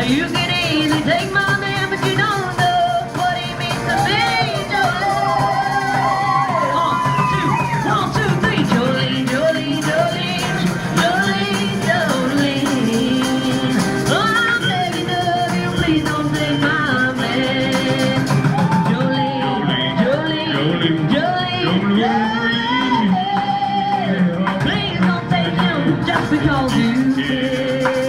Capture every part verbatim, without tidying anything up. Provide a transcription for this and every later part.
You can easily take my man, but you don't know what he means to me, Jolene. One, two, one, two, three. Jolene, Jolene, Jolene, Jolene, Jolene. Oh, I'm begging of you, please don't take my man. Jolene, Jolene, Jolene, Jolene, Jolene. Please don't take him just because you can.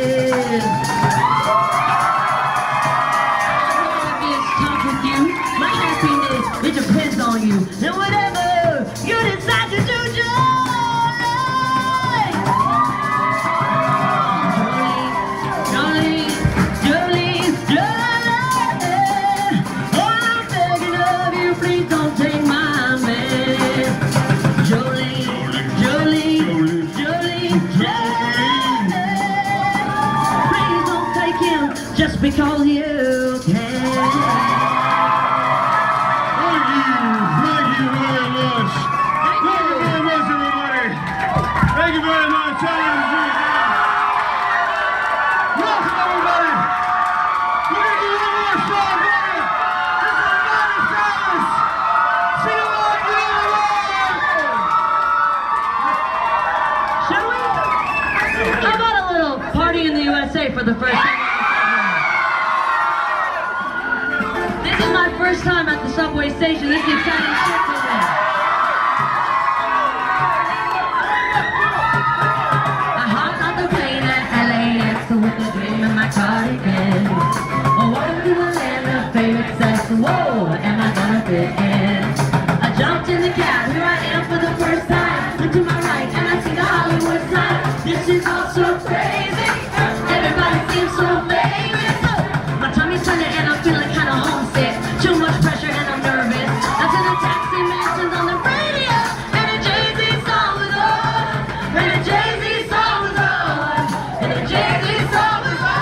It depends on you, and whatever you decide to do, Jolene, Jolene, Jolene, Jolene. Oh, I'm begging of you, please don't take my man. Jolene, Jolene, Jolene, Jolene. Please don't take him just because you can. Thank you very much. Welcome, everybody. We're going to do one more song for you. This is Miley Cyrus. Sing along, get along. Shall we? How about a little Party in the U S A for the first time? This is my first time at the subway station. This is exciting shit for me. Cardigan. Oh, welcome to the land of favorite sex. Whoa, am I gonna fit in? I jumped in the cab, here I am for the first time. Look to my right and I see the Hollywood sign. This is all so crazy. Everybody seems so famous. My tummy's turning and I'm feeling kinda homesick. Too much pressure and I'm nervous. Until the taxi mentions on the radio and a Jay-Z song was on. And a Jay-Z song was on. And a Jay-Z song was on.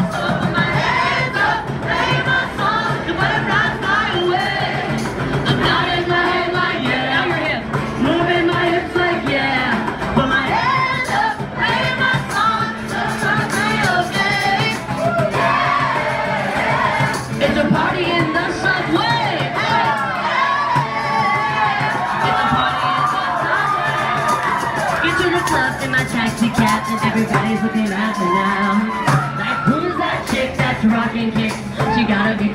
It's a party in the subway. It's a party in the subway. Get to the club in my taxi cab and everybody's looking at me now. Like, who's that chick that's rocking kicks? She gotta be